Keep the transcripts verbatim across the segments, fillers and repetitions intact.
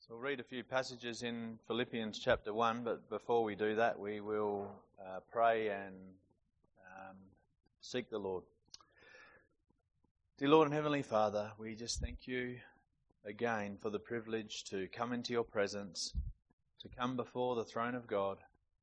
We'll read a few passages in Philippians chapter one, but before we do that, we will uh, pray and um, seek the Lord. Dear Lord and Heavenly Father, we just thank you again for the privilege to come into your presence, to come before the throne of God.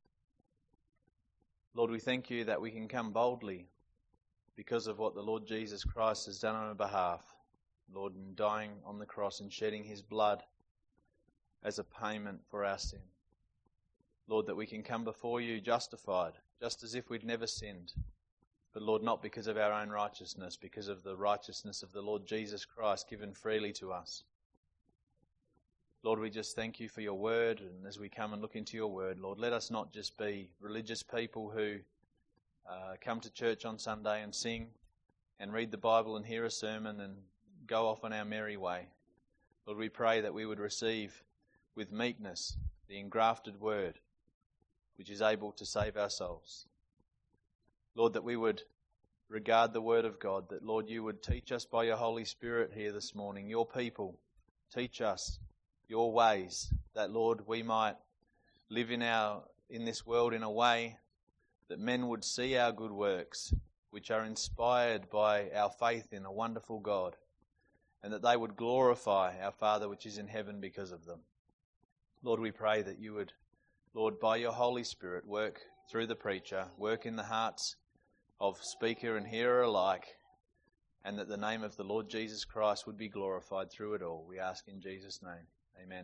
Lord, we thank you that we can come boldly because of what the Lord Jesus Christ has done on our behalf. Lord, in dying on the cross and shedding his blood as a payment for our sin. Lord, that we can come before you justified, just as if we'd never sinned. But Lord, not because of our own righteousness, because of the righteousness of the Lord Jesus Christ given freely to us. Lord, we just thank you for your word, and as we come and look into your word, Lord, let us not just be religious people who uh, come to church on Sunday and sing and read the Bible and hear a sermon and go off on our merry way. Lord, we pray that we would receive with meekness the engrafted word, which is able to save our souls. Lord, that we would regard the word of God, that, Lord, you would teach us by your Holy Spirit here this morning, your people, teach us your ways, that, Lord, we might live in our in this world in a way that men would see our good works, which are inspired by our faith in a wonderful God, and that they would glorify our Father which is in heaven because of them. Lord, we pray that you would, Lord, by your Holy Spirit, work through the preacher, work in the hearts of speaker and hearer alike, and that the name of the Lord Jesus Christ would be glorified through it all. We ask in Jesus' name. Amen.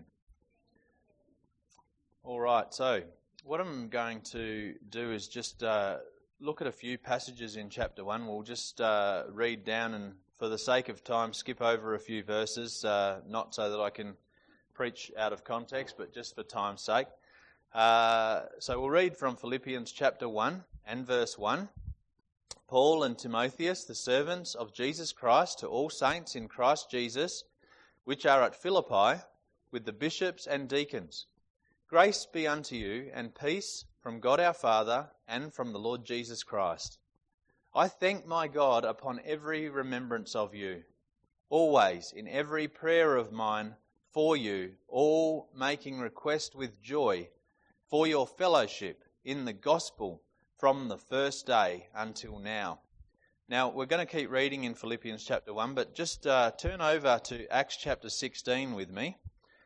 All right, so what I'm going to do is just uh, look at a few passages in chapter one. We'll just uh, read down and, for the sake of time, skip over a few verses, uh, not so that I can preach out of context, but just for time's sake. Uh, so we'll read from Philippians chapter one and verse one. Paul and Timotheus, the servants of Jesus Christ, to all saints in Christ Jesus, which are at Philippi, with the bishops and deacons. Grace be unto you, and peace from God our Father, and from the Lord Jesus Christ. I thank my God upon every remembrance of you, always in every prayer of mine, for you, all making request with joy for your fellowship in the gospel from the first day until now. Now, we're going to keep reading in Philippians chapter one, but just uh, turn over to Acts chapter sixteen with me.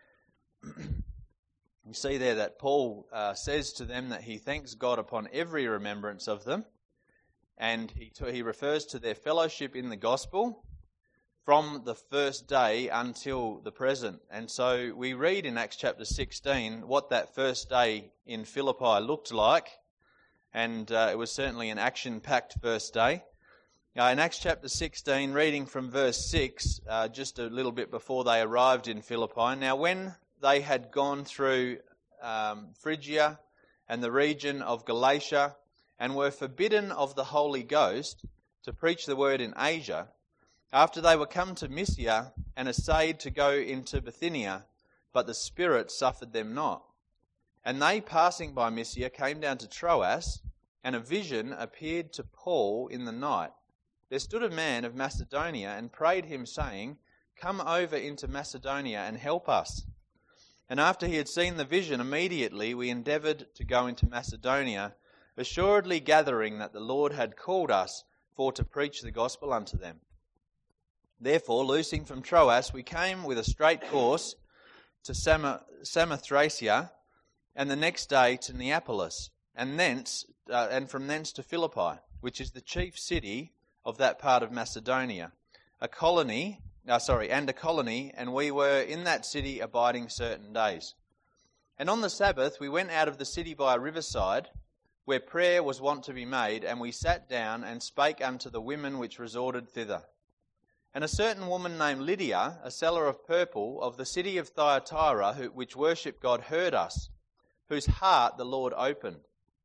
We see there that Paul uh, says to them that he thanks God upon every remembrance of them, and he, he refers to their fellowship in the gospel from the first day until the present. And so we read in Acts chapter sixteen what that first day in Philippi looked like, and uh, it was certainly an action-packed first day. Uh, in Acts chapter sixteen, reading from verse six, uh, just a little bit before they arrived in Philippi. Now when they had gone through um, Phrygia and the region of Galatia, and were forbidden of the Holy Ghost to preach the word in Asia, after they were come to Mysia and essayed to go into Bithynia, but the Spirit suffered them not. And they, passing by Mysia, came down to Troas, and a vision appeared to Paul in the night. There stood a man of Macedonia and prayed him, saying, Come over into Macedonia and help us. And after he had seen the vision, immediately we endeavoured to go into Macedonia, assuredly gathering that the Lord had called us for to preach the gospel unto them. Therefore, loosing from Troas, we came with a straight course to Sam- Samothracia, and the next day to Neapolis, and thence uh, and from thence to Philippi, which is the chief city of that part of Macedonia, a colony, uh, sorry, and a colony, and we were in that city abiding certain days. And on the Sabbath we went out of the city by a riverside, where prayer was wont to be made, and we sat down and spake unto the women which resorted thither. And a certain woman named Lydia, a seller of purple of the city of Thyatira, who, which worshipped God, heard us, whose heart the Lord opened,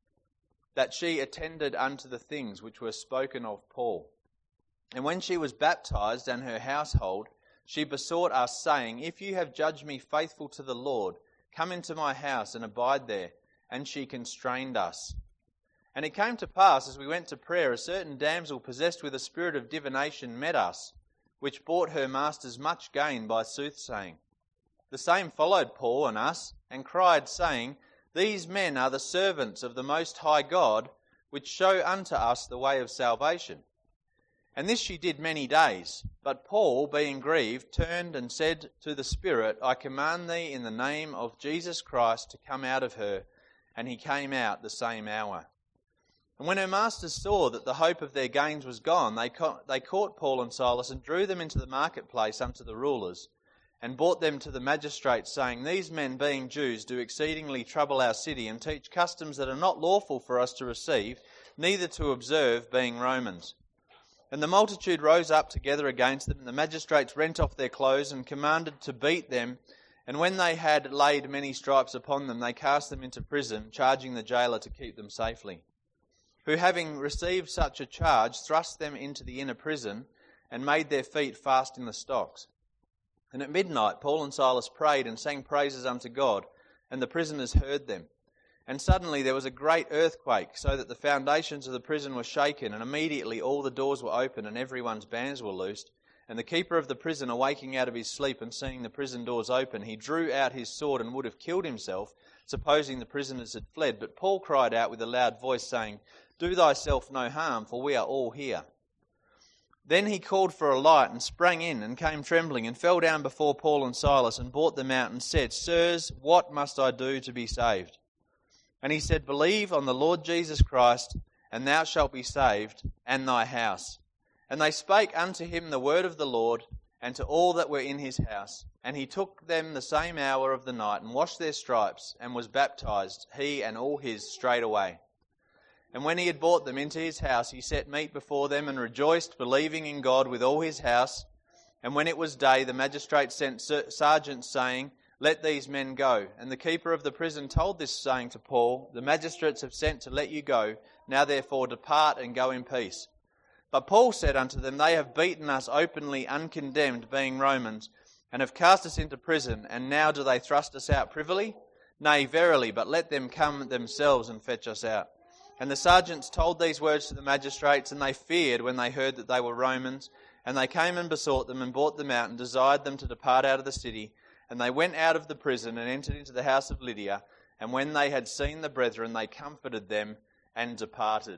that she attended unto the things which were spoken of Paul. And when she was baptized and her household, she besought us, saying, If you have judged me faithful to the Lord, come into my house and abide there. And she constrained us. And it came to pass, as we went to prayer, a certain damsel possessed with a spirit of divination met us, which brought her masters much gain by soothsaying. the same followed Paul and us, and cried, saying, These men are the servants of the Most High God, which show unto us the way of salvation. And this she did many days. But Paul, being grieved, turned and said to the Spirit, I command thee in the name of Jesus Christ to come out of her. And he came out the same hour. And when her masters saw that the hope of their gains was gone, they, ca- they caught Paul and Silas and drew them into the marketplace unto the rulers, and brought them to the magistrates, saying, These men, being Jews, do exceedingly trouble our city, and teach customs that are not lawful for us to receive, neither to observe, being Romans. And the multitude rose up together against them, and the magistrates rent off their clothes, and commanded to beat them. And when they had laid many stripes upon them, they cast them into prison, charging the jailer to keep them safely. Who, having received such a charge, thrust them into the inner prison, and made their feet fast in the stocks. And at midnight Paul and Silas prayed and sang praises unto God, and the prisoners heard them. And suddenly there was a great earthquake, so that the foundations of the prison were shaken, and immediately all the doors were opened, and everyone's bands were loosed. And the keeper of the prison, awaking out of his sleep and seeing the prison doors open, he drew out his sword and would have killed himself, supposing the prisoners had fled. But Paul cried out with a loud voice, saying, Do thyself no harm, for we are all here. Then he called for a light and sprang in and came trembling and fell down before Paul and Silas and brought them out and said, Sirs, what must I do to be saved? And he said, Believe on the Lord Jesus Christ, and thou shalt be saved, and thy house. And they spake unto him the word of the Lord, and to all that were in his house. And he took them the same hour of the night, and washed their stripes, and was baptized, he and all his, straightway. And when he had brought them into his house, he set meat before them, and rejoiced, believing in God with all his house. And when it was day, the magistrate sent sergeants, saying, Let these men go. And the keeper of the prison told this saying to Paul, The magistrates have sent to let you go. Now therefore depart and go in peace. But Paul said unto them, They have beaten us openly uncondemned, being Romans, and have cast us into prison, and now do they thrust us out privily? Nay, verily, but let them come themselves and fetch us out. And the sergeants told these words to the magistrates, and they feared when they heard that they were Romans. And they came and besought them, and brought them out, and desired them to depart out of the city. And they went out of the prison, and entered into the house of Lydia. And when they had seen the brethren, they comforted them, and departed.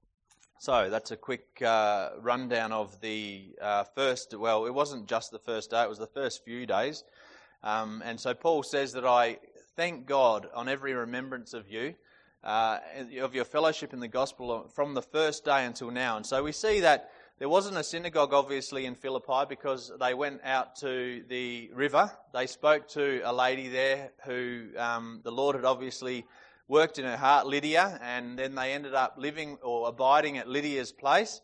So that's a quick uh, rundown of the uh, first, well, it wasn't just the first day, it was the first few days. Um, and so Paul says that I thank God on every remembrance of you, uh, of your fellowship in the gospel from the first day until now. And so we see that there wasn't a synagogue, obviously, in Philippi, because they went out to the river. They spoke to a lady there who um, the Lord had obviously worked in her heart, Lydia, and then they ended up living or abiding at Lydia's place.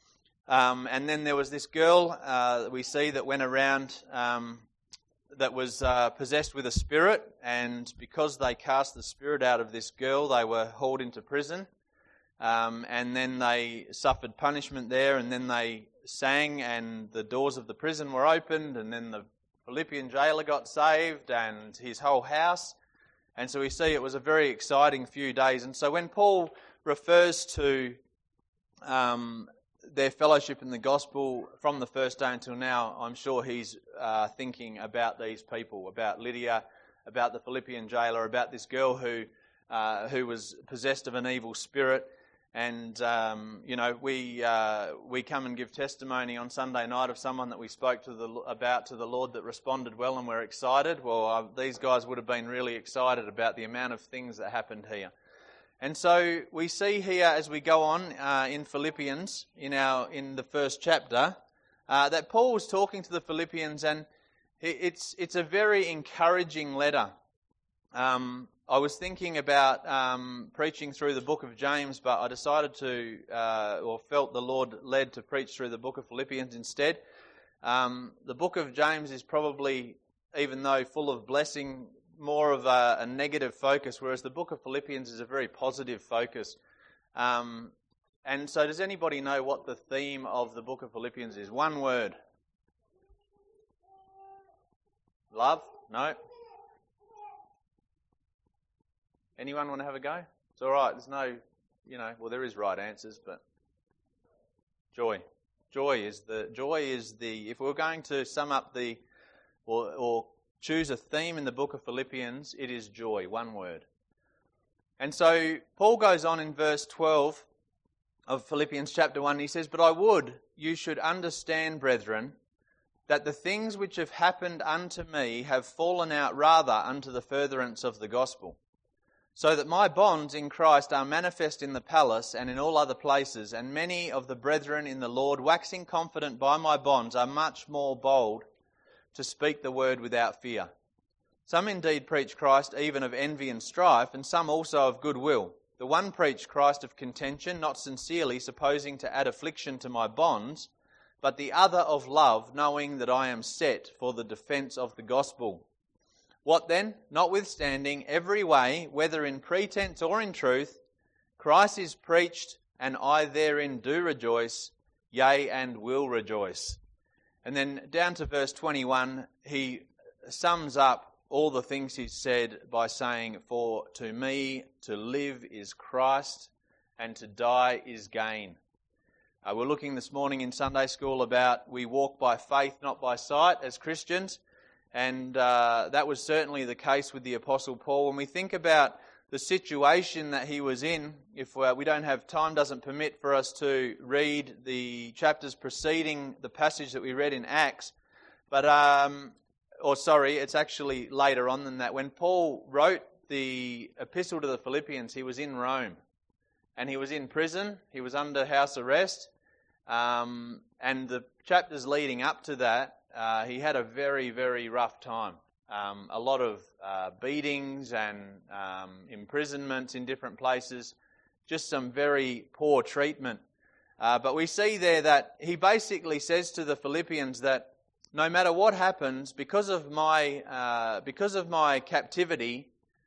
Um, and then there was this girl uh, that we see that went around um, that was uh, possessed with a spirit, and because they cast the spirit out of this girl, they were hauled into prison. Um, and then they suffered punishment there, and then they sang, and the doors of the prison were opened, and then the Philippian jailer got saved, and his whole house. And so we see it was a very exciting few days. And so when Paul refers to um, their fellowship in the gospel from the first day until now, I'm sure he's uh, thinking about these people, about Lydia, about the Philippian jailer, about this girl who uh, who was possessed of an evil spirit. And, um, you know, we uh, we come and give testimony on Sunday night of someone that we spoke to the about to the Lord that responded well, and we're excited. Well, uh, these guys would have been really excited about the amount of things that happened here. And so we see here as we go on uh, in Philippians, in our in the first chapter, uh, that Paul was talking to the Philippians, and it's it's a very encouraging letter. Um, I was thinking about um, preaching through the book of James, but I decided to, uh, or felt the Lord led to preach through the book of Philippians instead. Um, the book of James is probably, even though full of blessing, more of a, a negative focus, whereas the book of Philippians is a very positive focus. Um, and so does anybody know what the theme of the book of Philippians is? One word. Love? No? Anyone want to have a go? It's all right. There's no, you know, well, there is right answers, but joy. Joy is the, joy is the, if we're going to sum up the, or, or choose a theme in the book of Philippians, it is joy, one word. And so Paul goes on in verse twelve of Philippians chapter one, he says, "But I would you should understand, brethren, that the things which have happened unto me have fallen out rather unto the furtherance of the gospel, so that my bonds in Christ are manifest in the palace and in all other places, and many of the brethren in the Lord, waxing confident by my bonds, are much more bold to speak the word without fear. Some indeed preach Christ even of envy and strife, and some also of goodwill. The one preached Christ of contention, not sincerely, supposing to add affliction to my bonds, but the other of love, knowing that I am set for the defence of the gospel. What then? Notwithstanding, every way, whether in pretense or in truth, Christ is preached, and I therein do rejoice, yea, and will rejoice." And then down to verse twenty-one, he sums up all the things he's said by saying, "For to me to live is Christ, and to die is gain." Uh, we're looking this morning in Sunday school about we walk by faith, not by sight, as Christians. And uh, that was certainly the case with the Apostle Paul. When we think about the situation that he was in, if uh, we don't have time, doesn't permit for us to read the chapters preceding the passage that we read in Acts. But, um, or sorry, it's actually later on than that. When Paul wrote the epistle to the Philippians, he was in Rome. And he was in prison, he was under house arrest. Um, and the chapters leading up to that, Uh, he had a very, very rough time. Um, a lot of uh, beatings and um, imprisonments in different places. Just some very poor treatment. Uh, but we see there that he basically says to the Philippians that no matter what happens, because of my uh, because of my captivity,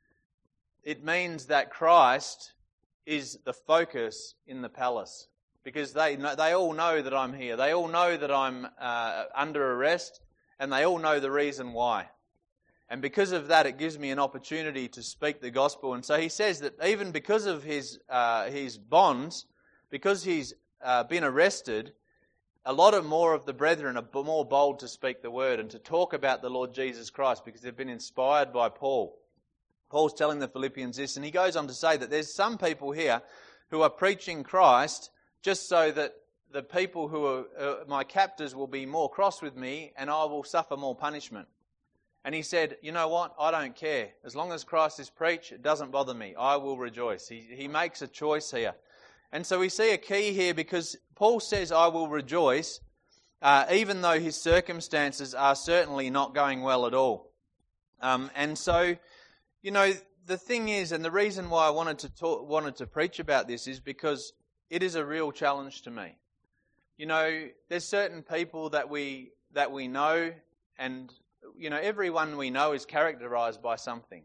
it means that Christ is the focus in the palace. Because they they all know that I'm here. They all know that I'm uh, under arrest, and they all know the reason why. And because of that, it gives me an opportunity to speak the gospel. And so he says that even because of his uh, his bonds, because he's uh, been arrested, a lot of more of the brethren are more bold to speak the word and to talk about the Lord Jesus Christ because they've been inspired by Paul. Paul's telling the Philippians this, and he goes on to say that there's some people here who are preaching Christ just so that the people who are uh, my captors will be more cross with me and I will suffer more punishment. And he said, you know what, I don't care. As long as Christ is preached, it doesn't bother me. I will rejoice. He, he makes a choice here. And so we see a key here because Paul says, I will rejoice, uh, even though his circumstances are certainly not going well at all. Um, and so, you know, the thing is, and the reason why I wanted to talk, wanted to preach about this is because it is a real challenge to me. You know, there's certain people that we that we know, and you know, everyone we know is characterised by something.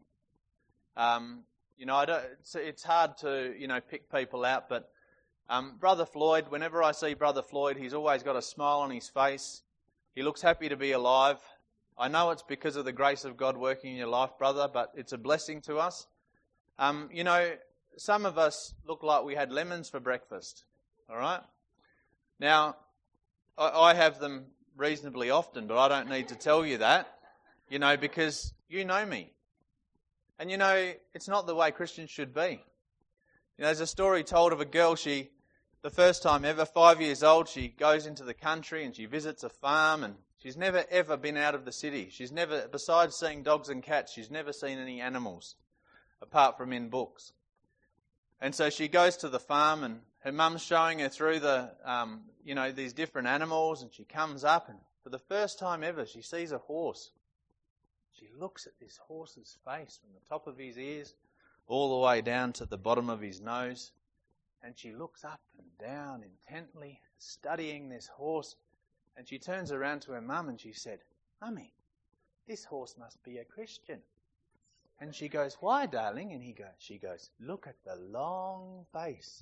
Um, you know, I don't, it's, it's hard to you know pick people out, but um, Brother Floyd. Whenever I see Brother Floyd, he's always got a smile on his face. He looks happy to be alive. I know it's because of the grace of God working in your life, brother, but it's a blessing to us. Um, you know. Some of us look like we had lemons for breakfast, all right? Now, I, I have them reasonably often, but I don't need to tell you that, you know, because you know me. And, you know, it's not the way Christians should be. You know, there's a story told of a girl, she, the first time ever, five years old, she goes into the country and she visits a farm and she's never ever been out of the city. She's never, besides seeing dogs and cats, she's never seen any animals apart from in books. And so she goes to the farm and her mum's showing her through the, um, you know, these different animals, and she comes up and for the first time ever she sees a horse. She looks at this horse's face from the top of his ears all the way down to the bottom of his nose, and she looks up and down intently, studying this horse, and she turns around to her mum and she said, "Mummy, this horse must be a Christian." And she goes, "Why, darling?" And he goes, she goes, "Look at the long face."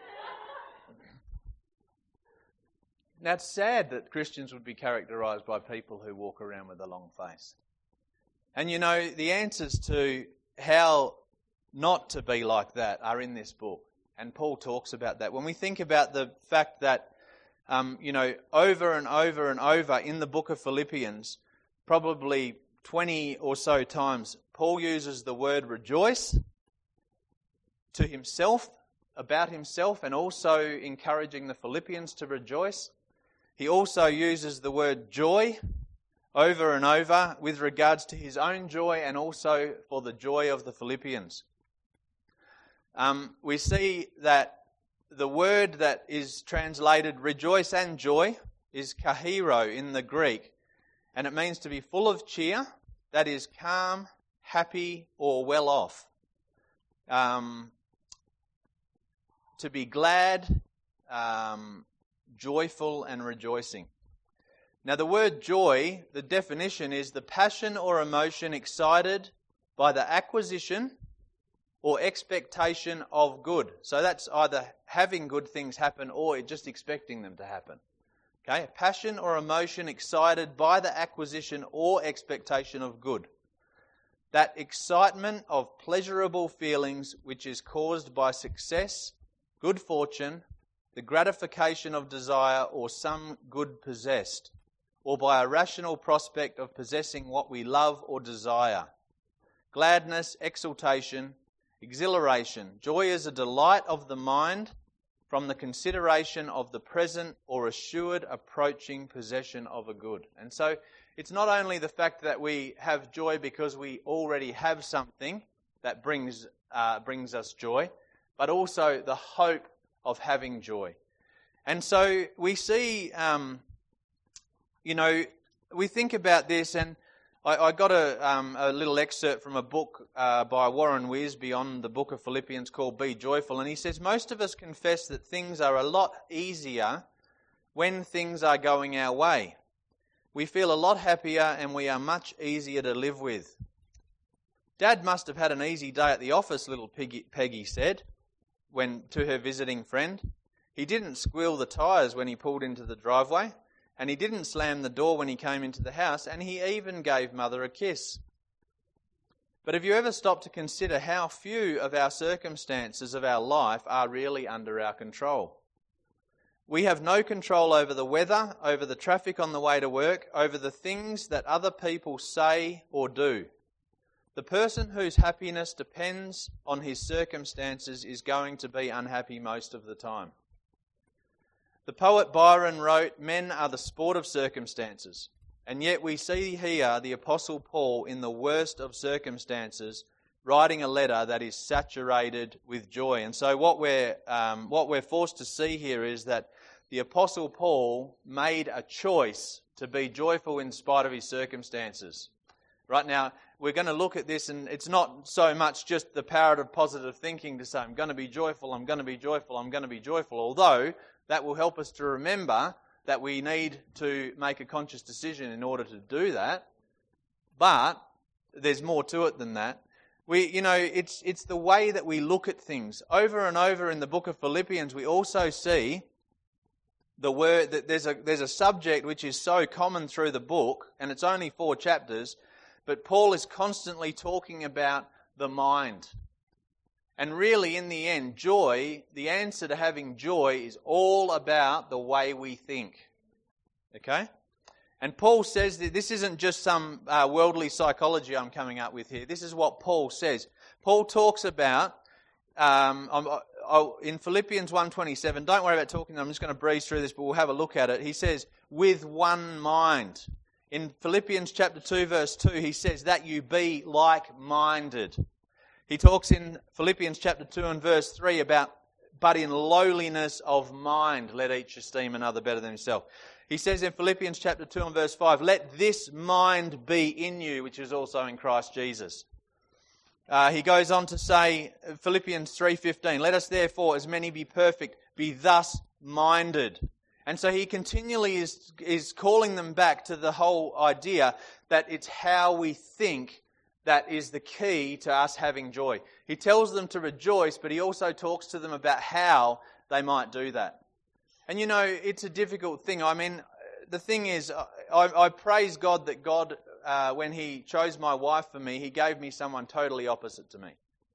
Now, it's sad that Christians would be characterised by people who walk around with a long face. And you know, the answers to how not to be like that are in this book. And Paul talks about that. When we think about the fact that, um, you know, over and over and over in the book of Philippians, probably twenty or so times, Paul uses the word rejoice to himself, about himself, and also encouraging the Philippians to rejoice. He also uses the word joy over and over with regards to his own joy and also for the joy of the Philippians. Um, we see that the word that is translated rejoice and joy is kahiro in the Greek, and it means to be full of cheer, that is calm, happy, or well off. Um, to be glad, um, joyful, and rejoicing. Now the word joy, the definition is the passion or emotion excited by the acquisition or expectation of good. So that's either having good things happen or just expecting them to happen. Okay, passion or emotion excited by the acquisition or expectation of good. That excitement of pleasurable feelings which is caused by success, good fortune, the gratification of desire or some good possessed, or by a rational prospect of possessing what we love or desire. Gladness, exultation, exhilaration. Joy is a delight of the mind from the consideration of the present or assured approaching possession of a good. And so it's not only the fact that we have joy because we already have something that brings uh, brings us joy, but also the hope of having joy. And so we see, um, you know, we think about this, and I, I got a, um, a little excerpt from a book uh, by Warren Wiersbe on the book of Philippians called Be Joyful, and he says, most of us confess that things are a lot easier when things are going our way. We feel a lot happier and we are much easier to live with. Dad must have had an easy day at the office, little Peggy, Peggy said when to her visiting friend. He didn't squeal the tyres when he pulled into the driveway, and he didn't slam the door when he came into the house, and he even gave Mother a kiss. But have you ever stopped to consider how few of our circumstances of our life are really under our control? We have no control over the weather, over the traffic on the way to work, over the things that other people say or do. The person whose happiness depends on his circumstances is going to be unhappy most of the time. The poet Byron wrote, "Men are the sport of circumstances." And yet we see here the Apostle Paul in the worst of circumstances writing a letter that is saturated with joy. And so what we're, um, what we're forced to see here is that the Apostle Paul made a choice to be joyful in spite of his circumstances. Right now, we're going to look at this, and it's not so much just the power of positive thinking to say, I'm going to be joyful, I'm going to be joyful, I'm going to be joyful, although that will help us to remember that we need to make a conscious decision in order to do that. But there's more to it than that. We, you know, it's it's the way that we look at things. Over and over in the book of Philippians, we also see the word that there's a there's a subject which is so common through the book, and it's only four chapters, but Paul is constantly talking about the mind. And really, in the end, joy, the answer to having joy is all about the way we think. Okay? And Paul says that this isn't just some uh, worldly psychology I'm coming up with here. This is what Paul says. Paul talks about, um, I'll, I'll, in Philippians one twenty-seven, don't worry about talking, I'm just going to breeze through this, but we'll have a look at it. He says, with one mind. In Philippians chapter two, verse two, he says that you be like-minded. He talks in Philippians chapter two and verse three about, but in lowliness of mind, let each esteem another better than himself. He says in Philippians chapter two and verse five, let this mind be in you, which is also in Christ Jesus. Uh, he goes on to say, Philippians three fifteen, let us therefore, as many be perfect, be thus minded. And so he continually is, is calling them back to the whole idea that it's how we think that is the key to us having joy. He tells them to rejoice, but he also talks to them about how they might do that. And you know, it's a difficult thing. I mean, the thing is, I, I praise God that God, uh, when He chose my wife for me, He gave me someone totally opposite to me.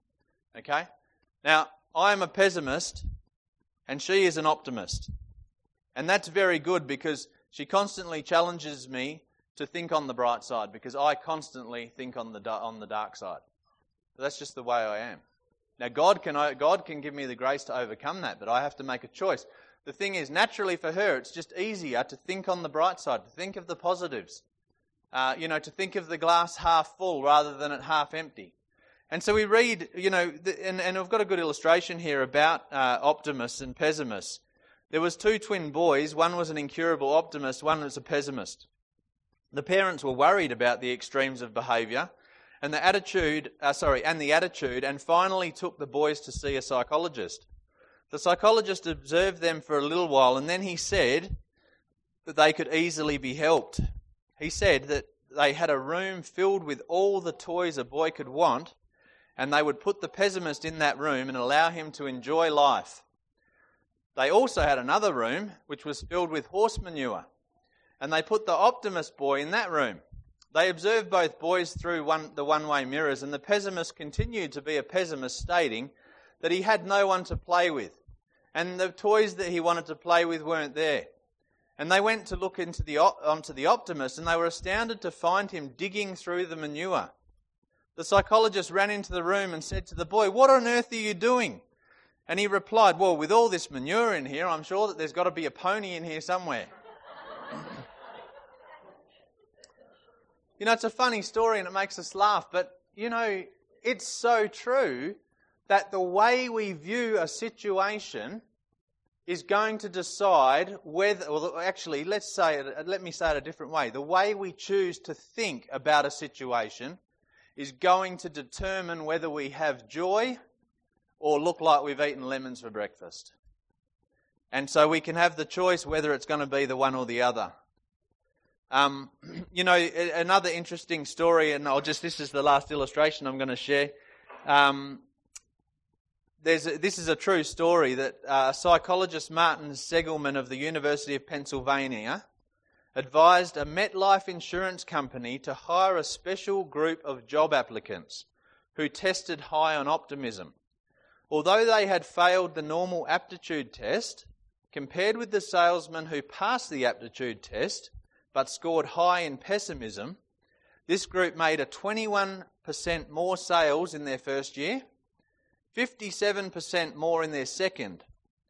Okay? Now, I am a pessimist, and she is an optimist. And that's very good because she constantly challenges me to think on the bright side, because I constantly think on the on the dark side. But that's just the way I am. Now, God can God can give me the grace to overcome that, but I have to make a choice. The thing is, naturally for her, it's just easier to think on the bright side, to think of the positives. Uh, you know, to think of the glass half full rather than it half empty. And so we read, you know, the, and, and I've got a good illustration here about uh, optimists and pessimists. There was two twin boys. One was an incurable optimist, one was a pessimist. The parents were worried about the extremes of behaviour and the attitude, uh, sorry, and the attitude, and finally took the boys to see a psychologist. The psychologist observed them for a little while, and then he said that they could easily be helped. He said that they had a room filled with all the toys a boy could want, and they would put the pessimist in that room and allow him to enjoy life. They also had another room which was filled with horse manure, and they put the optimist boy in that room. They observed both boys through one, the one-way mirrors, and the pessimist continued to be a pessimist, stating that he had no one to play with, and the toys that he wanted to play with weren't there. And they went to look into the onto the optimist, and they were astounded to find him digging through the manure. The psychologist ran into the room and said to the boy, "What on earth are you doing?" And he replied, "Well, with all this manure in here, I'm sure that there's got to be a pony in here somewhere." You know, it's a funny story and it makes us laugh, but, you know, it's so true that the way we view a situation is going to decide whether, well, actually, let's say it, let me say it a different way. The way we choose to think about a situation is going to determine whether we have joy or look like we've eaten lemons for breakfast. And so we can have the choice whether it's going to be the one or the other. Um, you know, another interesting story, and I'll just, this is the last illustration I'm going to share. Um, There's a, this is a true story that uh, psychologist Martin Seligman of the University of Pennsylvania advised a MetLife insurance company to hire a special group of job applicants who tested high on optimism. Although they had failed the normal aptitude test, compared with the salesmen who passed the aptitude test but scored high in pessimism, this group made a twenty-one percent more sales in their first year, fifty-seven percent more in their second.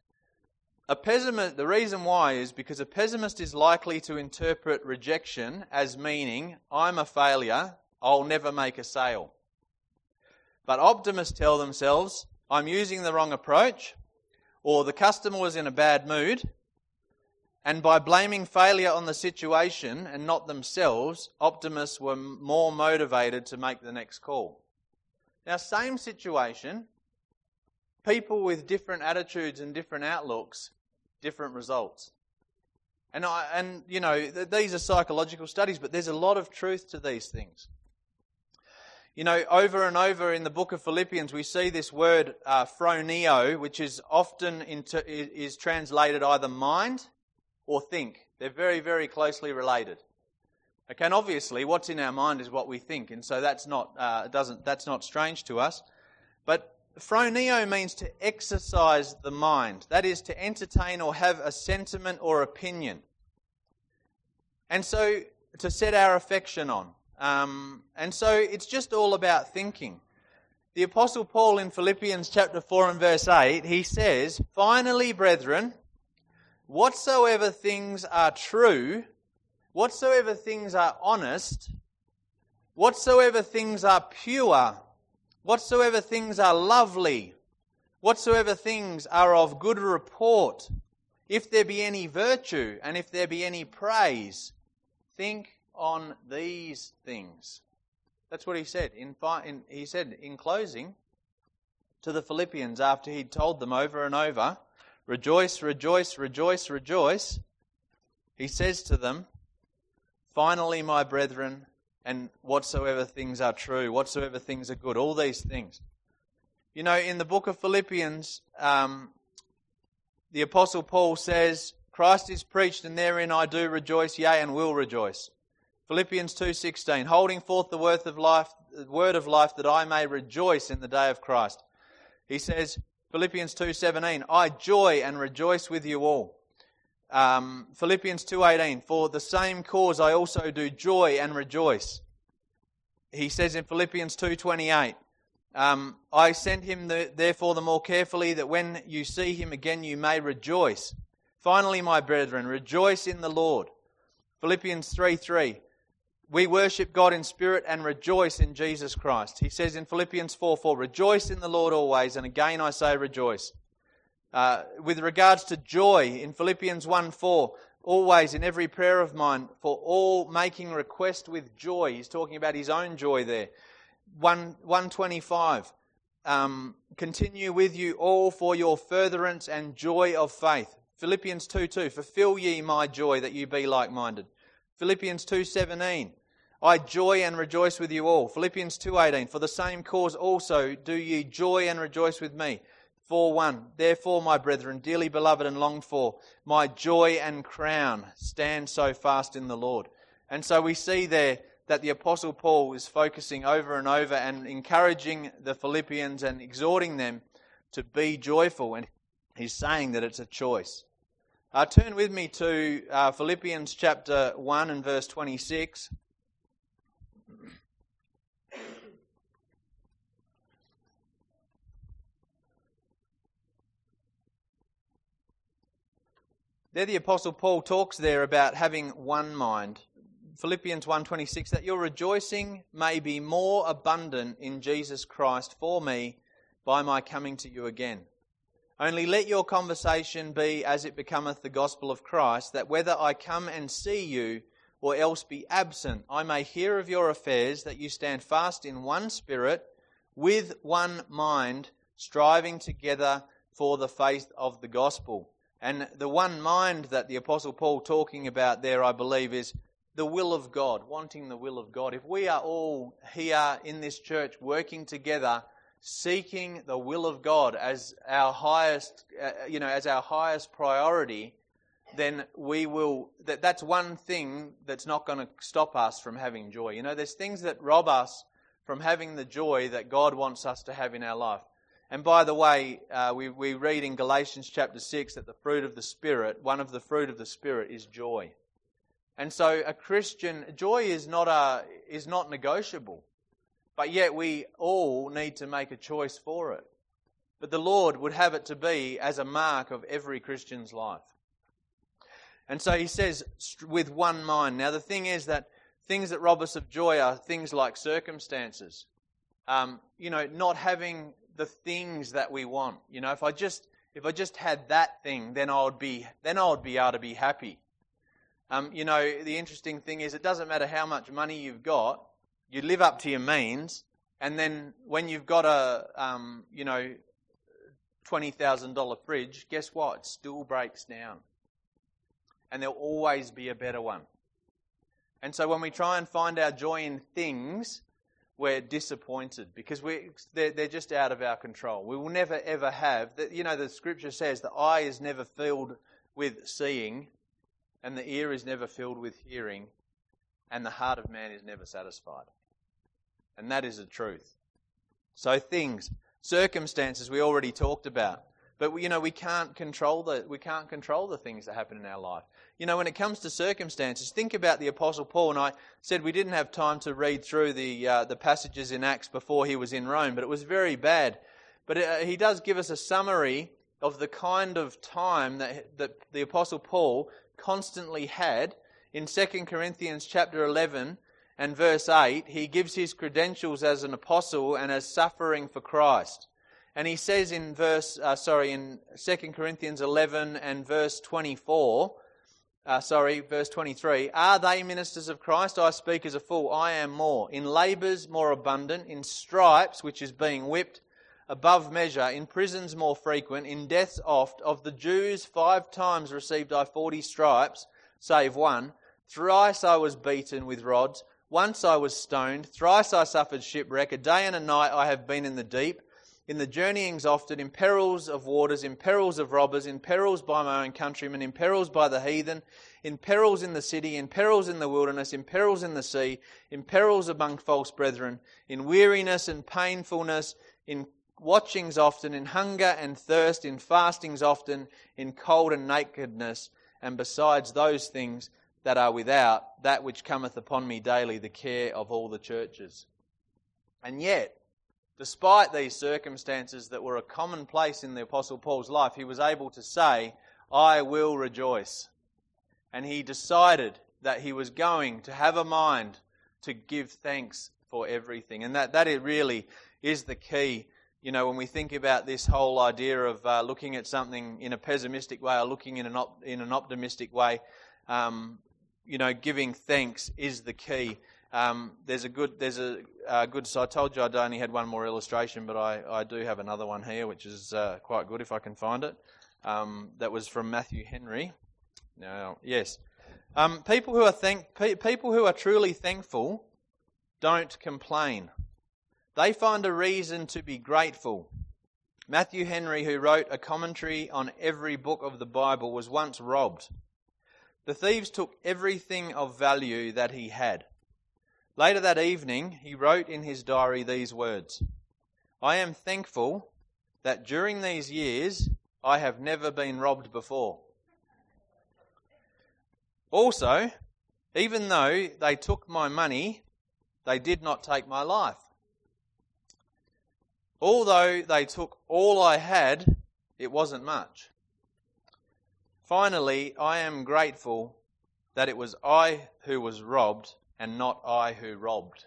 A pessimist, the reason why is because a pessimist is likely to interpret rejection as meaning, I'm a failure, I'll never make a sale. But optimists tell themselves, I'm using the wrong approach, or the customer was in a bad mood, and by blaming failure on the situation and not themselves, optimists were more motivated to make the next call. Now, same situation, people with different attitudes and different outlooks, different results. And, I, and you know, th- these are psychological studies, but there's a lot of truth to these things. You know, over and over in the book of Philippians, we see this word uh, phroneo, which is often inter- is translated either mind or think. They're very, very closely related. Okay, and obviously, what's in our mind is what we think, and so that's not uh, doesn't that's not strange to us. But phroneo means to exercise the mind. That is, to entertain or have a sentiment or opinion. And so, to set our affection on. Um, and so, it's just all about thinking. The Apostle Paul in Philippians chapter four and verse eight, he says, "Finally, brethren, whatsoever things are true, whatsoever things are honest, whatsoever things are pure, whatsoever things are lovely, whatsoever things are of good report, if there be any virtue and if there be any praise, think on these things." That's what he said. In, in, he said in closing to the Philippians after he'd told them over and over, rejoice, rejoice, rejoice, rejoice. He says to them, finally, my brethren, and whatsoever things are true, whatsoever things are good, all these things. You know, in the book of Philippians, um, the Apostle Paul says, Christ is preached, and therein I do rejoice, yea, and will rejoice. Philippians two sixteen, holding forth the word of life, the word of life, that I may rejoice in the day of Christ. He says, Philippians two seventeen, I joy and rejoice with you all. Um, Philippians two eighteen, for the same cause I also do joy and rejoice. He says in Philippians two twenty-eight, um, I sent him the, therefore the more carefully, that when you see him again you may rejoice. Finally, my brethren, rejoice in the Lord. Philippians three three, we worship God in spirit and rejoice in Jesus Christ. He says in Philippians four four, rejoice in the Lord always, and again I say rejoice. Uh, with regards to joy, in Philippians one four, always in every prayer of mine, for all making request with joy. He's talking about his own joy there. one twenty-five, um, continue with you all for your furtherance and joy of faith. Philippians two two, fulfill ye my joy that you be like-minded. Philippians two seventeen, I joy and rejoice with you all. Philippians two eighteen, for the same cause also do ye joy and rejoice with me. four one, therefore, my brethren, dearly beloved and longed for, my joy and crown, stand so fast in the Lord. And so we see there that the Apostle Paul is focusing over and over and encouraging the Philippians and exhorting them to be joyful. And he's saying that it's a choice. Uh, turn with me to uh, Philippians chapter one and verse twenty-six. There the Apostle Paul talks there about having one mind. Philippians one twenty-six, that your rejoicing may be more abundant in Jesus Christ for me by my coming to you again. Only let your conversation be as it becometh the gospel of Christ, that whether I come and see you or else be absent, I may hear of your affairs, that you stand fast in one spirit, with one mind, striving together for the faith of the gospel. And the one mind that the Apostle Paul talking about there, I believe, is the will of God, wanting the will of God. If we are all here in this church working together, seeking the will of God as our highest, uh, you know, as our highest priority, then we will, that, that's one thing that's not going to stop us from having joy. You know, there's things that rob us from having the joy that God wants us to have in our life. And by the way, uh, we, we read in Galatians chapter six that the fruit of the Spirit, one of the fruit of the Spirit is joy. And so a Christian, joy is not a is not negotiable. But yet we all need to make a choice for it. But the Lord would have it to be as a mark of every Christian's life. And so he says, with one mind. Now the thing is that things that rob us of joy are things like circumstances. Um, you know, not having the things that we want. You know, if I just if I just had that thing, then I would be then I would be able to be happy. Um, you know, the interesting thing is, it doesn't matter how much money you've got. You live up to your means, and then when you've got a, um, you know, twenty thousand dollars fridge, guess what? It still breaks down. And there'll always be a better one. And so when we try and find our joy in things, we're disappointed because we they're, they're just out of our control. We will never ever have, you know, the scripture says the eye is never filled with seeing, and the ear is never filled with hearing, and the heart of man is never satisfied. And that is the truth. So things, circumstances we already talked about. But you know, we can't control the we can't control the things that happen in our life. You know, when it comes to circumstances, think about the Apostle Paul. And I said we didn't have time to read through the uh, the passages in Acts before he was in Rome, but it was very bad. But uh, he does give us a summary of the kind of time that that the Apostle Paul constantly had. In Second Corinthians chapter eleven and verse eight, he gives his credentials as an apostle and as suffering for Christ. And he says in verse, uh, sorry, in Second Corinthians eleven and verse twenty-four, uh, sorry, verse twenty-three, are they ministers of Christ? I speak as a fool, I am more. In labours more abundant, in stripes, which is being whipped above measure, in prisons more frequent, in deaths oft. Of the Jews five times received I forty stripes, save one. Thrice I was beaten with rods, once I was stoned, thrice I suffered shipwreck, a day and a night I have been in the deep. In the journeyings often, in perils of waters, in perils of robbers, in perils by my own countrymen, in perils by the heathen, in perils in the city, in perils in the wilderness, in perils in the sea, in perils among false brethren, in weariness and painfulness, in watchings often, in hunger and thirst, in fastings often, in cold and nakedness. and besides those things that are without, that which cometh upon me daily, the care of all the churches. And yet, despite these circumstances that were a commonplace in the Apostle Paul's life, he was able to say, I will rejoice. And he decided that he was going to have a mind to give thanks for everything. And that, that it really is the key. You know, when we think about this whole idea of uh, looking at something in a pessimistic way or looking in an op- in an optimistic way, um, you know, giving thanks is the key. Um, there's a good, there's a, a good. So I told you I only had one more illustration, but I, I do have another one here, which is uh, quite good if I can find it. Um, that was from Matthew Henry. No, yes, um, people who are thank, pe- people who are truly thankful don't complain. They find a reason to be grateful. Matthew Henry, who wrote a commentary on every book of the Bible, was once robbed. The thieves took everything of value that he had. Later that evening, he wrote in his diary these words, I am thankful that during these years I have never been robbed before. Also, even though they took my money, they did not take my life. Although they took all I had, it wasn't much. Finally, I am grateful that it was I who was robbed and not I who robbed.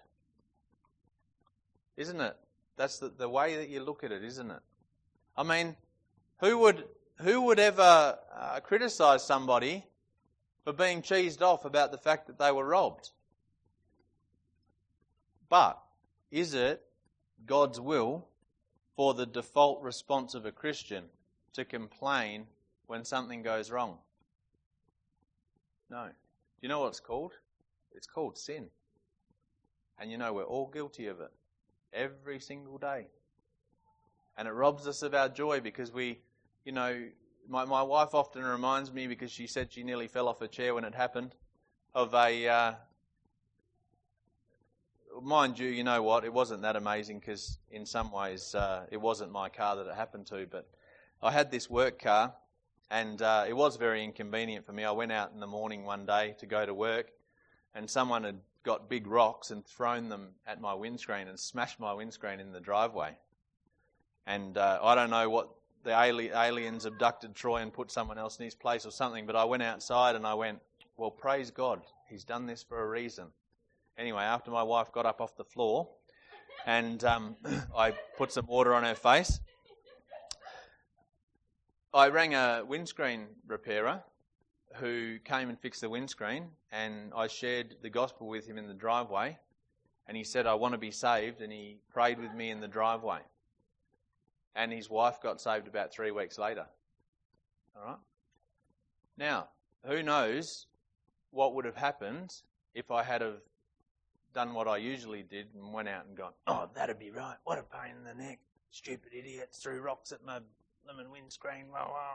Isn't it? That's the, the way that you look at it, isn't it? I mean, who would who would ever uh, criticise somebody for being cheesed off about the fact that they were robbed? But is it God's will for the default response of a Christian to complain when something goes wrong? No. Do you know what it's called? It's called sin. And you know we're all guilty of it. Every single day. And it robs us of our joy because we, you know, my, my wife often reminds me, because she said she nearly fell off her chair when it happened, of a... Uh, Mind you, you know what, it wasn't that amazing because in some ways uh, it wasn't my car that it happened to, but I had this work car and uh, it was very inconvenient for me. I went out in the morning one day to go to work and someone had got big rocks and thrown them at my windscreen and smashed my windscreen in the driveway. And uh, I don't know what, the ali- aliens abducted Troy and put someone else in his place or something, but I went outside and I went, well, praise God, he's done this for a reason. Anyway, after my wife got up off the floor and um, I put some water on her face, I rang a windscreen repairer who came and fixed the windscreen, and I shared the gospel with him in the driveway, and he said, I want to be saved, and he prayed with me in the driveway. And his wife got saved about three weeks later. All right? Now, who knows what would have happened if I had have done what I usually did and went out and gone, oh, that'd be right. What a pain in the neck. Stupid idiots threw rocks at my lemon windscreen. Wah, wah.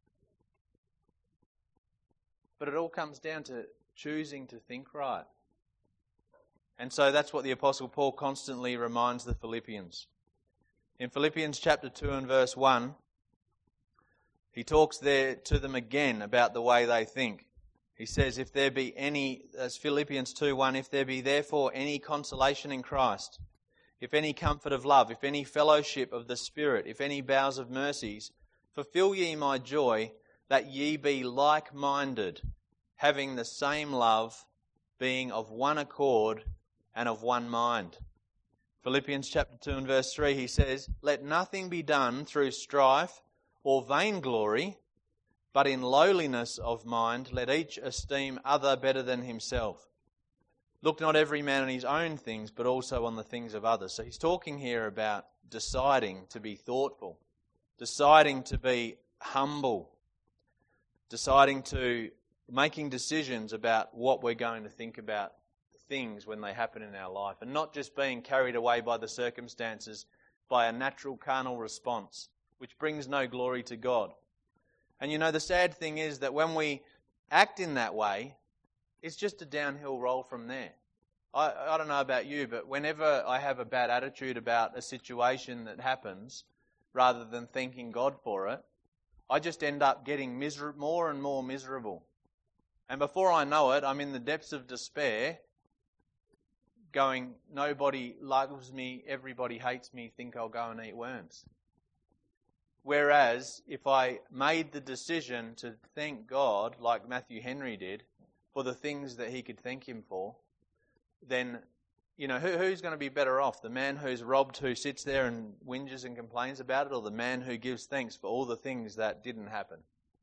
But it all comes down to choosing to think right. And so that's what the Apostle Paul constantly reminds the Philippians. In Philippians chapter two and verse one, he talks there to them again about the way they think. He says, if there be any, as Philippians two one, if there be therefore any consolation in Christ, if any comfort of love, if any fellowship of the Spirit, if any bowels of mercies, fulfill ye my joy, that ye be like-minded, having the same love, being of one accord and of one mind. Philippians chapter two and verse three, he says, let nothing be done through strife or vainglory, but in lowliness of mind, let each esteem other better than himself. Look not every man on his own things, but also on the things of others. So he's talking here about deciding to be thoughtful, deciding to be humble, deciding to making decisions about what we're going to think about things when they happen in our life, and not just being carried away by the circumstances by a natural carnal response, which brings no glory to God. And you know, the sad thing is that when we act in that way, it's just a downhill roll from there. I, I don't know about you, but whenever I have a bad attitude about a situation that happens, rather than thanking God for it, I just end up getting miser- more and more miserable. And before I know it, I'm in the depths of despair, going, nobody loves me, everybody hates me, think I'll go and eat worms. Whereas, if I made the decision to thank God, like Matthew Henry did, for the things that he could thank him for, then, you know, who, who's going to be better off? The man who's robbed, who sits there and whinges and complains about it, or the man who gives thanks for all the things that didn't happen?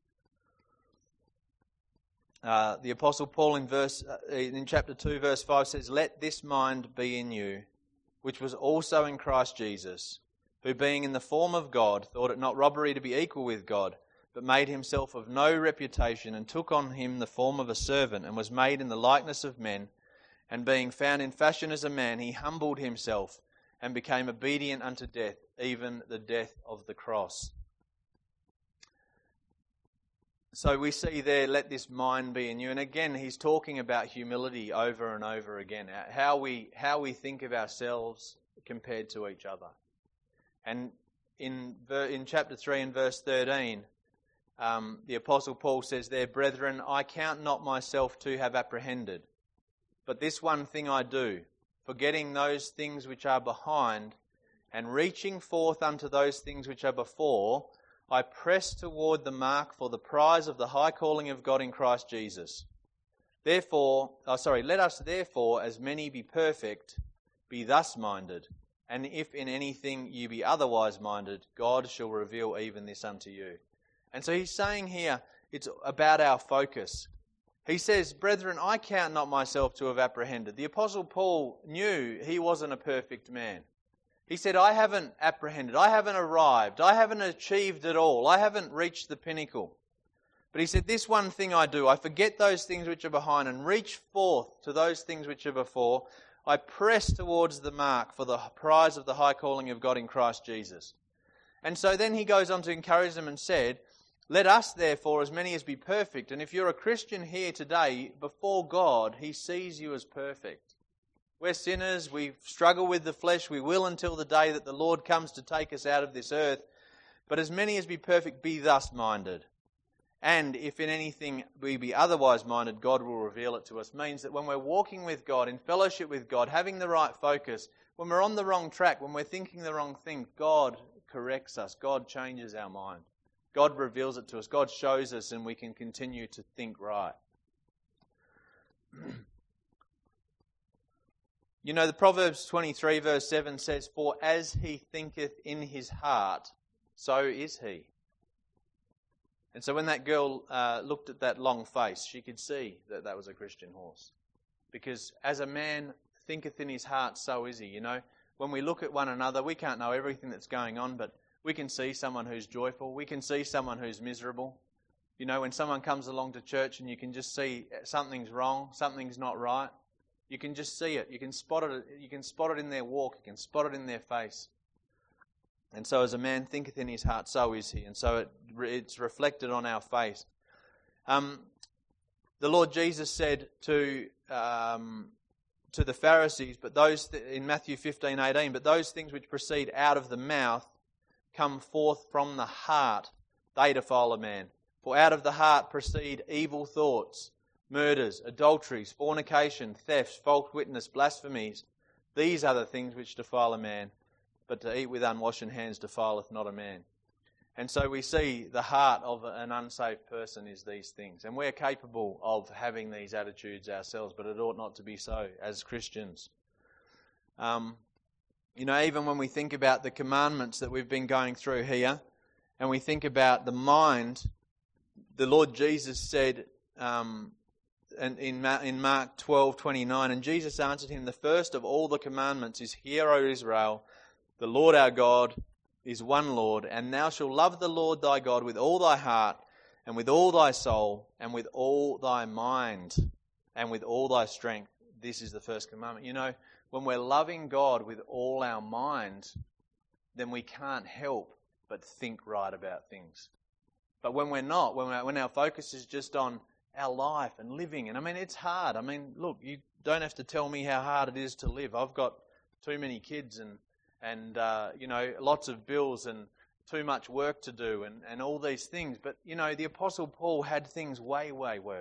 Uh, the Apostle Paul in verse uh, in chapter two, verse five says, "Let this mind be in you, which was also in Christ Jesus, who being in the form of God, thought it not robbery to be equal with God, but made himself of no reputation, and took on him the form of a servant, and was made in the likeness of men. And being found in fashion as a man, he humbled himself, and became obedient unto death, even the death of the cross." So we see there, let this mind be in you. And again, he's talking about humility over and over again. How we how we think of ourselves compared to each other. And in in chapter three and verse thirteen, um, the Apostle Paul says there, "Brethren, I count not myself to have apprehended. But this one thing I do, forgetting those things which are behind, and reaching forth unto those things which are before, I press toward the mark for the prize of the high calling of God in Christ Jesus. Therefore, oh sorry, let us therefore, as many be perfect, be thus minded. And if in anything you be otherwise minded, God shall reveal even this unto you." And so he's saying here, it's about our focus. He says, "Brethren, I count not myself to have apprehended." The Apostle Paul knew he wasn't a perfect man. He said, I haven't apprehended, I haven't arrived, I haven't achieved it all, I haven't reached the pinnacle. But he said, this one thing I do, I forget those things which are behind and reach forth to those things which are before. I press towards the mark for the prize of the high calling of God in Christ Jesus. And so then he goes on to encourage them and said, let us therefore, as many as be perfect. And if you're a Christian here today, before God, he sees you as perfect. We're sinners, we struggle with the flesh, we will until the day that the Lord comes to take us out of this earth. But as many as be perfect, be thus minded. And if in anything we be otherwise minded, God will reveal it to us. Means that when we're walking with God, in fellowship with God, having the right focus, when we're on the wrong track, when we're thinking the wrong thing, God corrects us, God changes our mind. God reveals it to us, God shows us, and we can continue to think right. You know, the Proverbs twenty-three verse seven says, for as he thinketh in his heart, so is he. And so when that girl uh, looked at that long face, she could see that that was a Christian horse. Because as a man thinketh in his heart, so is he. You know, when we look at one another, we can't know everything that's going on, but we can see someone who's joyful. We can see someone who's miserable. You know, when someone comes along to church and you can just see something's wrong, something's not right, you can just see it. You can spot it. You can spot it in their walk. You can spot it in their face. And so as a man thinketh in his heart, so is he. And so it, it's reflected on our face. Um, the Lord Jesus said to um, to the Pharisees, but those th- in Matthew fifteen eighteen, but those things which proceed out of the mouth come forth from the heart, they defile a man. For out of the heart proceed evil thoughts, murders, adulteries, fornication, thefts, false witness, blasphemies. These are the things which defile a man. But to eat with unwashen hands defileth not a man. And so we see the heart of an unsaved person is these things. And we're capable of having these attitudes ourselves, but it ought not to be so as Christians. Um, you know, even when we think about the commandments that we've been going through here, and we think about the mind, the Lord Jesus said um, in, in Mark twelve twenty-nine, and Jesus answered him, the first of all the commandments is, Hear, O Israel, the Lord our God is one Lord, and thou shalt love the Lord thy God with all thy heart, and with all thy soul, and with all thy mind, and with all thy strength. This is the first commandment. You know, when we're loving God with all our mind, then we can't help but think right about things. But when we're not, when, we're, when our focus is just on our life and living, and I mean, it's hard. I mean, look, you don't have to tell me how hard it is to live. I've got too many kids and And, uh, you know, lots of bills and too much work to do and, and all these things. But, you know, the Apostle Paul had things way, way worse.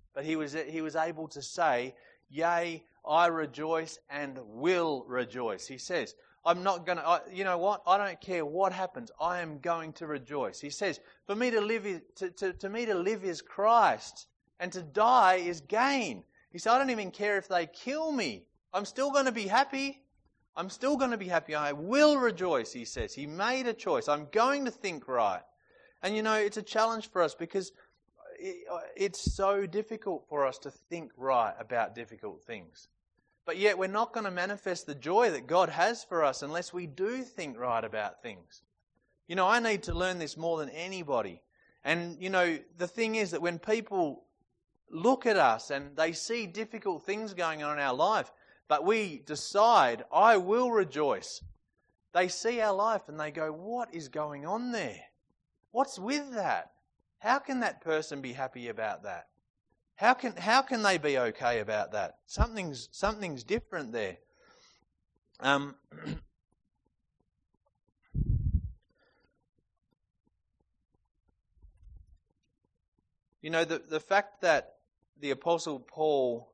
But he was he was able to say, "Yea, I rejoice and will rejoice." He says, I'm not going to, you know what? I don't care what happens. I am going to rejoice. He says, for me to live is, to, to, to me to live is Christ, and to die is gain. He said, I don't even care if they kill me. I'm still going to be happy. I'm still going to be happy. I will rejoice, he says. He made a choice. I'm going to think right. And you know, it's a challenge for us because it's so difficult for us to think right about difficult things. But yet we're not going to manifest the joy that God has for us unless we do think right about things. You know, I need to learn this more than anybody. And, you know, the thing is that when people look at us and they see difficult things going on in our life, but we decide, I will rejoice, they see our life and they go, what is going on there? What's with that? How can that person be happy about that? How can how can they be okay about that? Something's something's different there. Um, you know, the, the fact that the Apostle Paul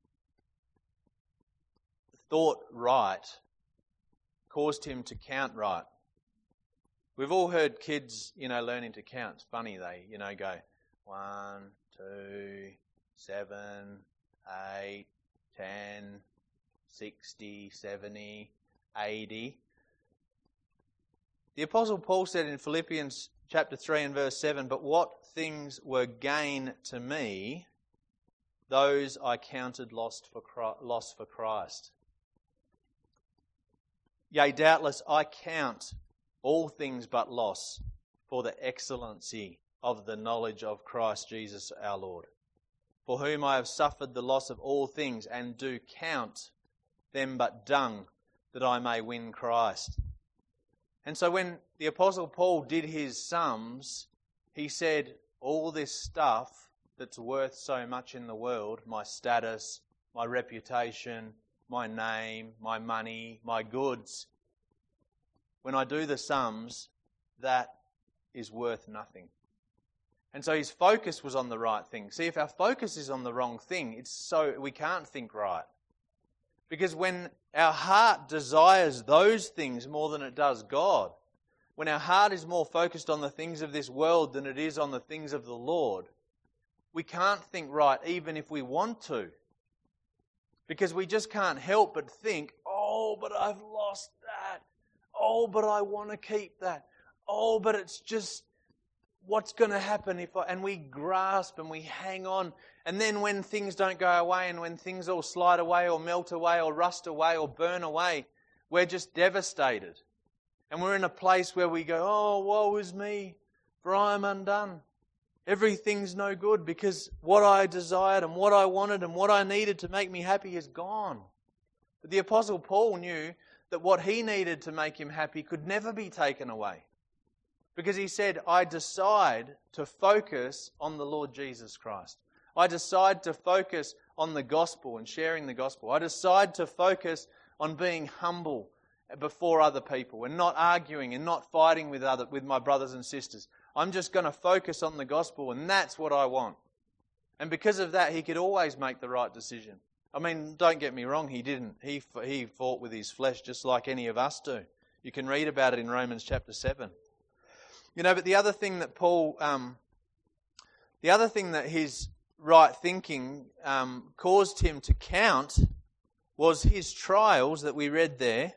thought right caused him to count right. We've all heard kids, you know, learning to count. It's funny, they, you know, go one, two, seven, eight, ten, sixty, seventy, eighty. The Apostle Paul said in Philippians chapter three and verse seven, but what things were gain to me, those I counted lost for Christ, loss for Christ. Yea, doubtless I count all things but loss for the excellency of the knowledge of Christ Jesus our Lord, for whom I have suffered the loss of all things, and do count them but dung, that I may win Christ. And so when the Apostle Paul did his sums, he said, all this stuff that's worth so much in the world, my status, my reputation, my name, my money, my goods, when I do the sums, that is worth nothing. And so his focus was on the right thing. See, if our focus is on the wrong thing, it's so we can't think right. Because when our heart desires those things more than it does God, when our heart is more focused on the things of this world than it is on the things of the Lord, we can't think right even if we want to. Because we just can't help but think, oh, but I've lost that. Oh, but I want to keep that. Oh, but it's just, what's going to happen if I... And we grasp and we hang on. And then when things don't go away and when things all slide away or melt away or rust away or burn away, we're just devastated. And we're in a place where we go, oh, woe is me, for I am undone. Everything's no good because what I desired and what I wanted and what I needed to make me happy is gone. But the Apostle Paul knew that what he needed to make him happy could never be taken away. Because he said, I decide to focus on the Lord Jesus Christ. I decide to focus on the gospel and sharing the gospel. I decide to focus on being humble before other people and not arguing and not fighting with other with my brothers and sisters. I'm just going to focus on the gospel, and that's what I want. And because of that, he could always make the right decision. I mean, don't get me wrong, he didn't. He he fought with his flesh just like any of us do. You can read about it in Romans chapter seven. You know, but the other thing that Paul, um, the other thing that his right thinking um, caused him to count was his trials that we read there.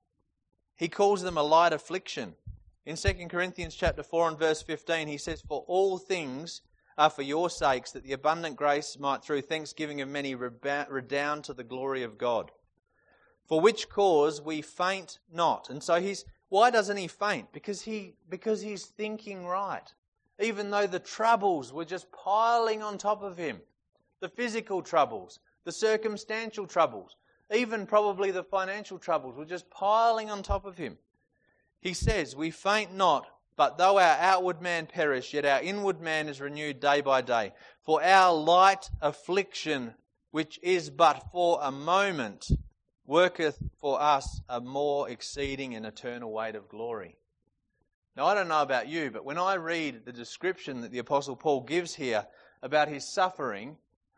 He calls them a light affliction. In Second Corinthians chapter four and verse fifteen, he says, for all things are for your sakes, that the abundant grace might through thanksgiving of many redound to the glory of God. For which cause we faint not. And so he's, why doesn't he faint? Because he, because he's thinking right. Even though the troubles were just piling on top of him. The physical troubles, the circumstantial troubles, even probably the financial troubles were just piling on top of him. He says, we faint not, but though our outward man perish, yet our inward man is renewed day by day. For our light affliction, which is but for a moment, worketh for us a more exceeding and eternal weight of glory. Now, I don't know about you, but when I read the description that the Apostle Paul gives here about his suffering,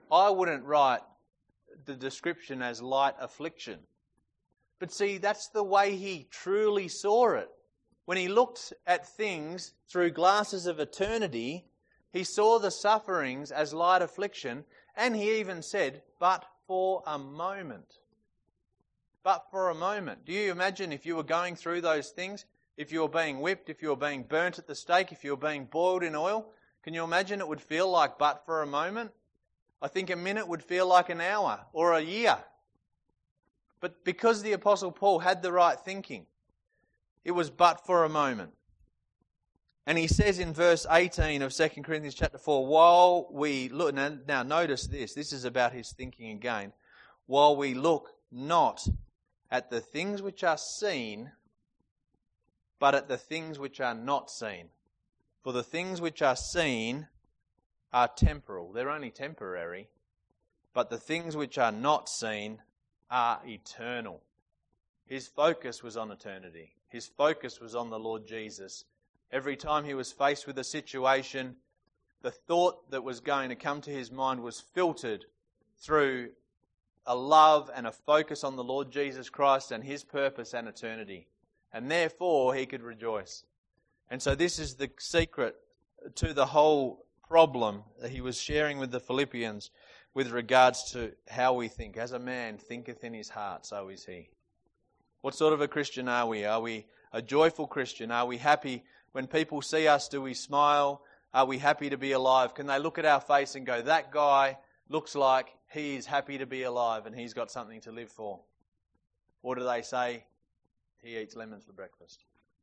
I wouldn't write the description as light affliction. But see, that's the way he truly saw it. When he looked at things through glasses of eternity, he saw the sufferings as light affliction, and he even said, but for a moment. But for a moment. Do you imagine if you were going through those things, if you were being whipped, if you were being burnt at the stake, if you were being boiled in oil? Can you imagine it would feel like but for a moment? I think a minute would feel like an hour or a year. But because the Apostle Paul had the right thinking, it was but for a moment. And he says in verse eighteen of Second Corinthians chapter four, while we look, now, now notice this, this is about his thinking again, while we look not at the things which are seen, but at the things which are not seen. For the things which are seen are temporal. They're only temporary. But the things which are not seen are eternal. His focus was on eternity. His focus was on the Lord Jesus. Every time he was faced with a situation, the thought that was going to come to his mind was filtered through a love and a focus on the Lord Jesus Christ and his purpose and eternity. And therefore he could rejoice. And so this is the secret to the whole problem that he was sharing with the Philippians with regards to how we think. As a man thinketh in his heart, so is he. What sort of a Christian are we? Are we a joyful Christian? Are we happy when people see us? Do we smile? Are we happy to be alive? Can they look at our face and go, that guy looks like he is happy to be alive and he's got something to live for? Or do they say, he eats lemons for breakfast?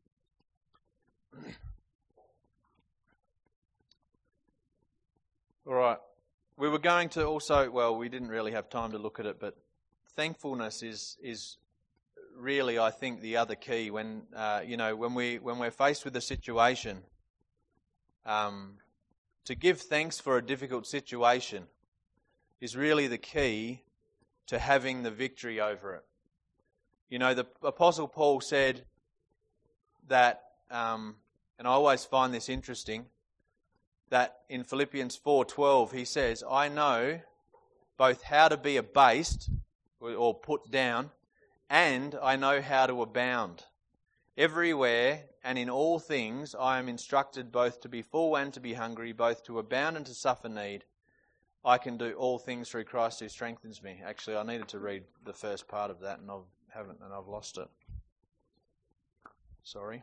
All right. We were going to also, well, we didn't really have time to look at it, but thankfulness is is really, I think, the other key. When uh, you know, when we when we're faced with a situation, um, to give thanks for a difficult situation is really the key to having the victory over it. You know, the Apostle Paul said that, um, and I always find this interesting, that in Philippians four twelve he says, I know both how to be abased or put down, and I know how to abound. Everywhere and in all things I am instructed both to be full and to be hungry, both to abound and to suffer need. I can do all things through Christ who strengthens me. Actually, I needed to read the first part of that and I haven't, and I've lost it. Sorry.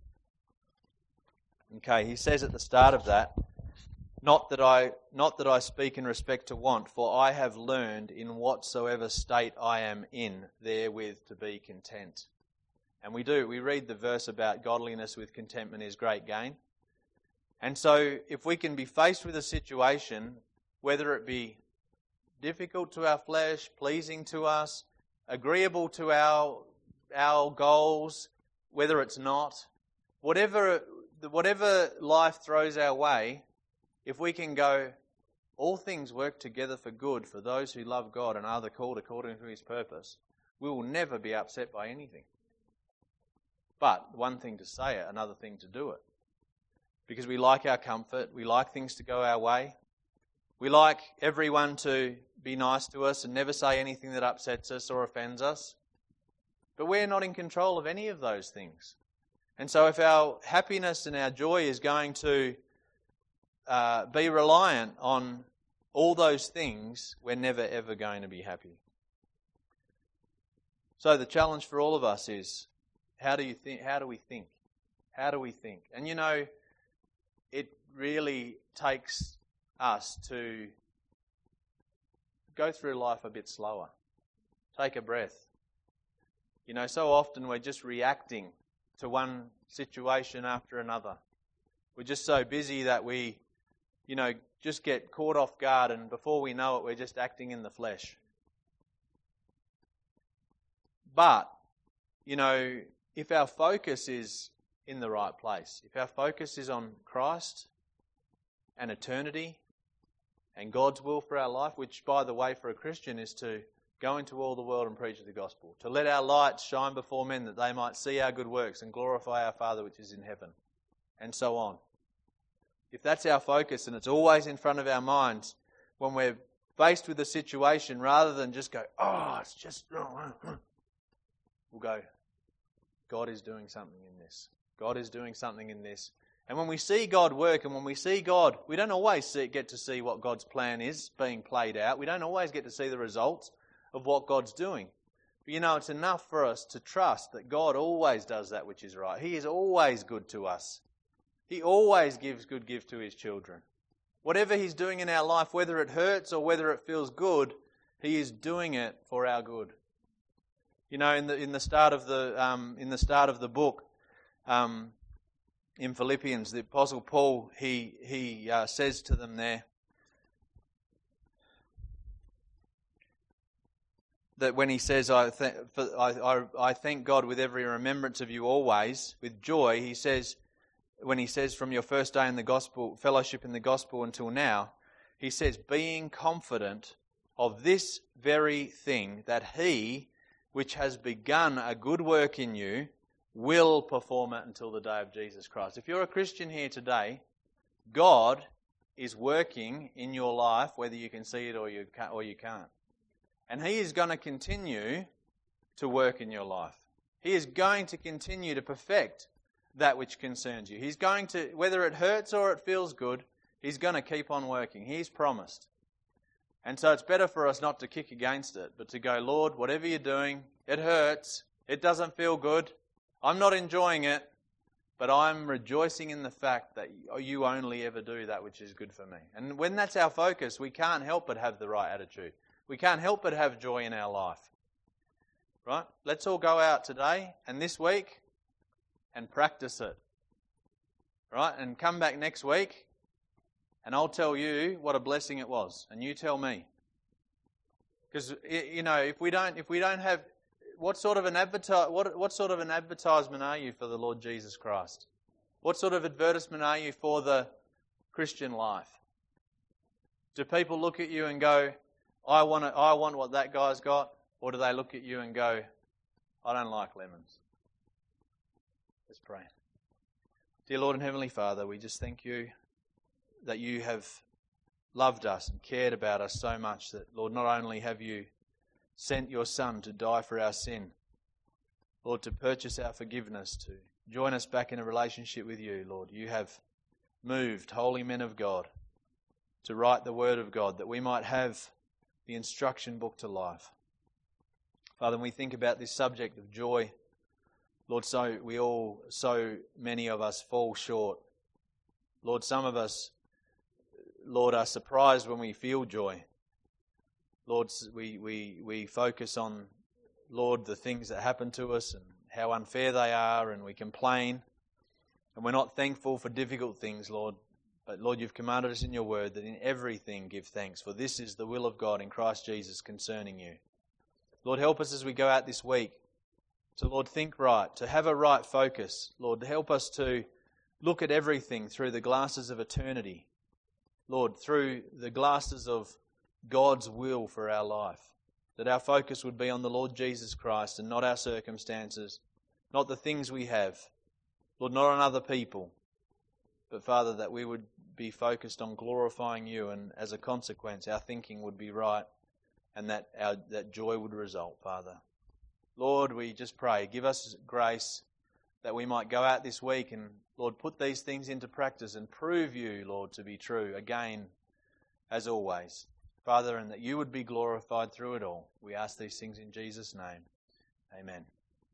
Okay, he says at the start of that, Not that I not that I speak in respect to want, for I have learned in whatsoever state I am in, therewith to be content. And we do, we read the verse about godliness with contentment is great gain. And so if we can be faced with a situation, whether it be difficult to our flesh, pleasing to us, agreeable to our our goals, whether it's not, whatever whatever life throws our way, if we can go, all things work together for good for those who love God and are the called according to his purpose, we will never be upset by anything. But one thing to say it, another thing to do it. Because we like our comfort, we like things to go our way. We like everyone to be nice to us and never say anything that upsets us or offends us. But we're not in control of any of those things. And so if our happiness and our joy is going to Uh, be reliant on all those things, we're never ever going to be happy. So the challenge for all of us is, how do you think? How do we think? How do we think? And you know, it really takes us to go through life a bit slower. Take a breath. You know, so often we're just reacting to one situation after another. We're just so busy that we you know, just get caught off guard, and before we know it, we're just acting in the flesh. But, you know, if our focus is in the right place, if our focus is on Christ and eternity and God's will for our life, which, by the way, for a Christian is to go into all the world and preach the gospel, to let our light shine before men that they might see our good works and glorify our Father which is in heaven, and so on. If that's our focus and it's always in front of our minds when we're faced with a situation, rather than just go, oh, it's just... We'll go, God is doing something in this. God is doing something in this. And when we see God work, and when we see God, we don't always see, get to see what God's plan is being played out. We don't always get to see the results of what God's doing. But you know, it's enough for us to trust that God always does that which is right. He is always good to us. He always gives good gift to His children. Whatever He's doing in our life, whether it hurts or whether it feels good, He is doing it for our good. You know, in the in the start of the um, in the start of the book, um, in Philippians, the Apostle Paul he he uh, says to them there that when he says, "I, th- I I I thank God with every remembrance of you always with joy," he says, when he says from your first day in the gospel, fellowship in the gospel until now, he says, being confident of this very thing, that He which has begun a good work in you will perform it until the day of Jesus Christ. If you're a Christian here today, God is working in your life, whether you can see it or you can't, or you can't. And He is going to continue to work in your life. He is going to continue to perfect that which concerns you. He's going to, whether it hurts or it feels good, He's going to keep on working. He's promised. And so it's better for us not to kick against it, but to go, Lord, whatever you're doing, it hurts, it doesn't feel good, I'm not enjoying it, but I'm rejoicing in the fact that you only ever do that which is good for me. And when that's our focus, we can't help but have the right attitude. We can't help but have joy in our life. Right? Let's all go out today and this week and practice it. Right? And come back next week and I'll tell you what a blessing it was, and you tell me. Because you know, if we don't, if we don't have, what sort of an advertise, what what sort of an advertisement are you for the Lord Jesus Christ? What sort of advertisement are you for the Christian life? Do people look at you and go, "I want to, I want what that guy's got," or do they look at you and go, "I don't like lemons"? Let's pray. Dear Lord and Heavenly Father, we just thank you that you have loved us and cared about us so much that, Lord, not only have you sent your Son to die for our sin, Lord, to purchase our forgiveness, to join us back in a relationship with you, Lord. You have moved holy men of God to write the word of God that we might have the instruction book to life. Father, when we think about this subject of joy, Lord, so we all, so many of us fall short. Lord, some of us, Lord, are surprised when we feel joy. Lord, we, we, we focus on, Lord, the things that happen to us and how unfair they are, and we complain. And we're not thankful for difficult things, Lord. But Lord, you've commanded us in your word that in everything give thanks, for this is the will of God in Christ Jesus concerning you. Lord, help us as we go out this week to, Lord, think right, to have a right focus. Lord, help us to look at everything through the glasses of eternity. Lord, through the glasses of God's will for our life. That our focus would be on the Lord Jesus Christ and not our circumstances, not the things we have. Lord, not on other people. But Father, that we would be focused on glorifying you, and as a consequence our thinking would be right, and that our that joy would result, Father. Lord, we just pray, give us grace that we might go out this week and, Lord, put these things into practice and prove you, Lord, to be true again, as always. Father, and that you would be glorified through it all. We ask these things in Jesus' name. Amen.